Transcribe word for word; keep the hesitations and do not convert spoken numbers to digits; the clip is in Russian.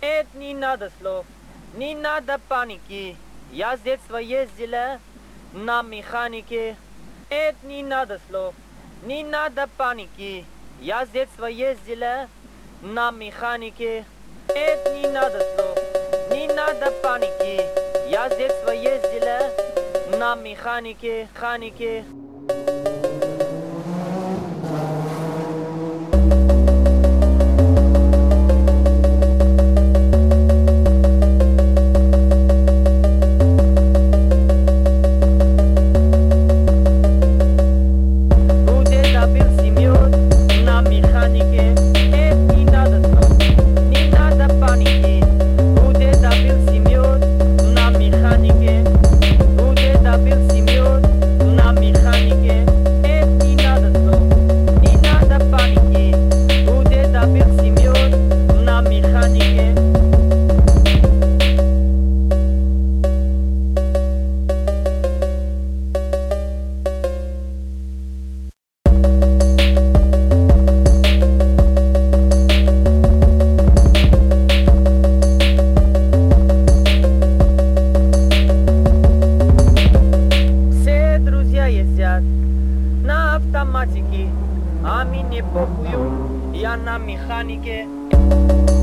Это не надо слов, не надо паники. Я с детства ездила на механике. Это не надо слов, не надо паники. Я с детства ездила на механике. Это не надо слов, не надо паники. Я с детства ездила на механике, механике. На автоматике, а мне похую, я на механике.